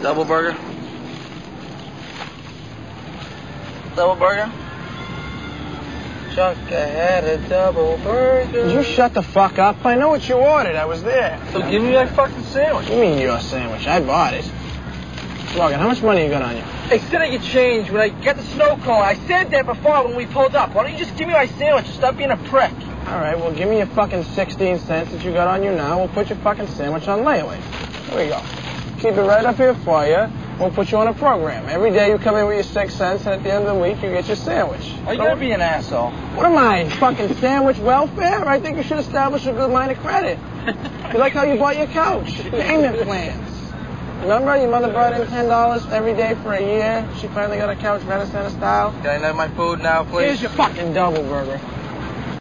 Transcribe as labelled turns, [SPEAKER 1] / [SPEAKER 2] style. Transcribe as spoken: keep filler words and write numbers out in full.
[SPEAKER 1] Double burger? Double burger? Chuck had a double burger.
[SPEAKER 2] Did you shut the fuck up? I know what you ordered. I was there.
[SPEAKER 1] So give me that fucking sandwich.
[SPEAKER 2] What do you mean your sandwich? I bought it. Logan, how much money you got on you?
[SPEAKER 1] I said I could change when I get the snow cone. I said that before when we pulled up. Why don't you just give me my sandwich and stop being a prick?
[SPEAKER 2] All right, well, give me your fucking sixteen cents that you got on you now. We'll put your fucking sandwich on layaway. Here we go. Keep it right up here for you. We'll put you on a program. Every day you come in with your six cents, and at the end of the week, you get your sandwich.
[SPEAKER 1] Are you going to be an asshole?
[SPEAKER 2] What am I, fucking sandwich welfare? I think you should establish a good line of credit. You like how you bought your couch? Payment plans. Remember, your mother brought in ten dollars every day for a year? She finally got a couch Renaissance style.
[SPEAKER 1] Can I have my food now, please?
[SPEAKER 2] Here's your fucking double burger.